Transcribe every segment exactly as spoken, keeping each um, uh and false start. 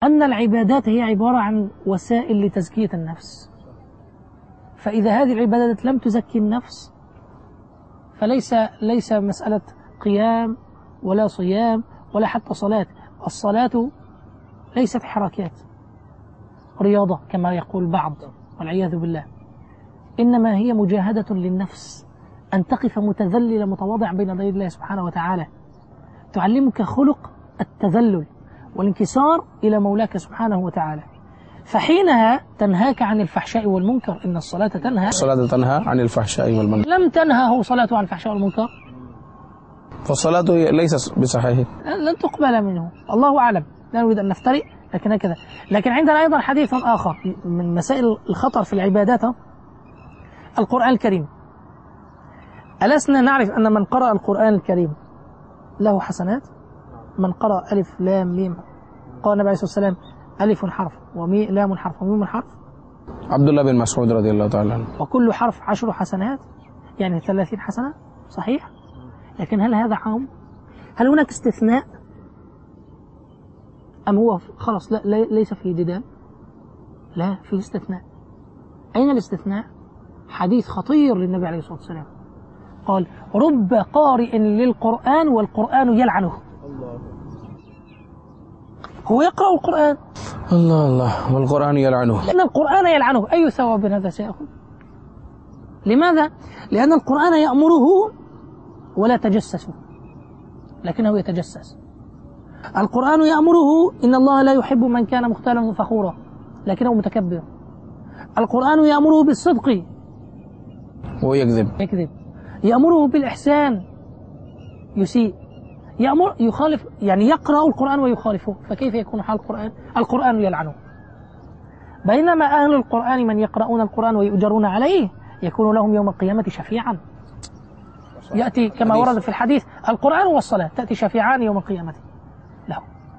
أن العبادات هي عبارة عن وسائل لتزكية النفس، فإذا هذه العبادات لم تزكي النفس فليس ليس مسألة قيام ولا صيام ولا حتى صلاة. الصلاة ليست حركات رياضة كما يقول بعض والعياذ بالله، إنما هي مجاهدة للنفس أن تقف متذللة متواضعة بين يدي الله سبحانه وتعالى، تعلمك خلق التذلل والانكسار إلى مولاك سبحانه وتعالى، فحينها تنهاك عن الفحشاء والمنكر. إن الصلاة تنهى الصلاة تنهى عن الفحشاء والمنكر. لم تنهه صلاته عن الفحشاء والمنكر فالصلاة ليست بصحيح، لن تقبل منه. الله أعلم، لا نريد أن نفترئ، لكن هكذا. لكن عندنا أيضا حديث آخر من مسائل الخطر في العبادات، القرآن الكريم. ألسنا نعرف أن من قرأ القرآن الكريم له حسنات؟ من قرأ ألف لام ميم، قال النبي عليه الصلاة والسلام ألف حرف ومي لام حرف وميم حرف. عبد الله بن مسعود رضي الله تعالى عنه. وكل حرف عشر حسنات، يعني ثلاثين حسنة، صحيح؟ لكن هل هذا عام؟ هل هناك استثناء؟ أم هو خلاص لا ليس فيه جدال؟ لا، فيه استثناء. أين الاستثناء؟ حديث خطير للنبي عليه الصلاة والسلام، قال رب قارئ للقرآن والقرآن يلعنه. هو يقرأ القرآن، الله الله، والقرآن يلعنه، لأن القرآن يلعنه. أي ثواب هذا سيأخذ؟ لماذا؟ لأن القرآن يأمره ولا تجسسوا، لكنه يتجسس. القرآن يأمره إن الله لا يحب من كان مختالا فخورا، لكنه متكبر. القرآن يأمره بالصدق ويكذب يكذب. يأمره بالإحسان يسيء. يأمر يخالف، يعني يقرأ القرآن ويخالفه، فكيف يكون حال القرآن؟ القرآن يلعنه. بينما أهل القرآن من يقرؤون القرآن ويؤجرون عليه يكون لهم يوم القيامة شفيعا. يأتي كما ورد في الحديث القرآن والصلاة تأتي شفيعان يوم القيامة له.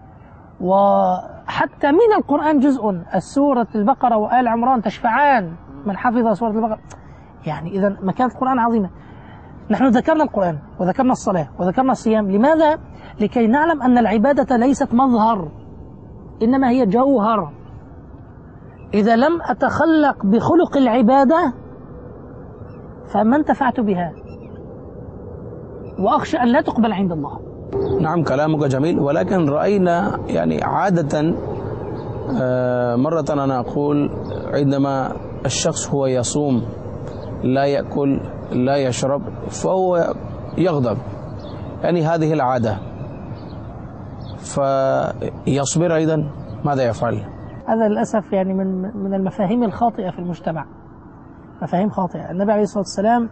وحتى من القرآن جزء، السورة البقرة وآل عمران تشفعان من حفظ سورة البقرة. يعني إذا مكانة القرآن عظيمة. نحن ذكرنا القرآن وذكرنا الصلاة وذكرنا الصيام، لماذا؟ لكي نعلم أن العبادة ليست مظهر، إنما هي جوهر. إذا لم أتخلق بخلق العبادة فما انتفعت بها، وأخشى أن لا تقبل عند الله. نعم كلامك جميل، ولكن رأينا يعني عادة مرة أنا أقول عندما الشخص هو يصوم لا يأكل لا يشرب فهو يغضب، يعني هذه العادة، فيصبر أيضا ماذا يفعل؟ هذا للأسف يعني من من المفاهيم الخاطئة في المجتمع، مفاهيم خاطئة. النبي عليه الصلاة والسلام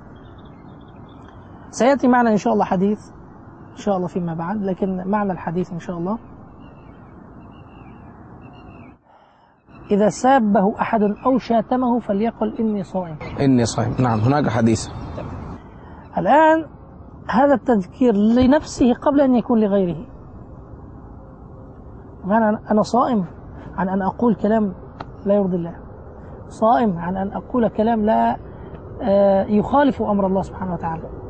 سيأتي معنا إن شاء الله حديث إن شاء الله فيما بعد، لكن معنى الحديث إن شاء الله إذا سابه أحد أو شاتمه فليقل إني صائم. إني صائم، نعم هناك حديث. الآن هذا التذكير لنفسه قبل أن يكون لغيره. أنا صائم عن أن أقول كلام لا يرضي الله، صائم عن أن أقول كلام لا يخالف أمر الله سبحانه وتعالى.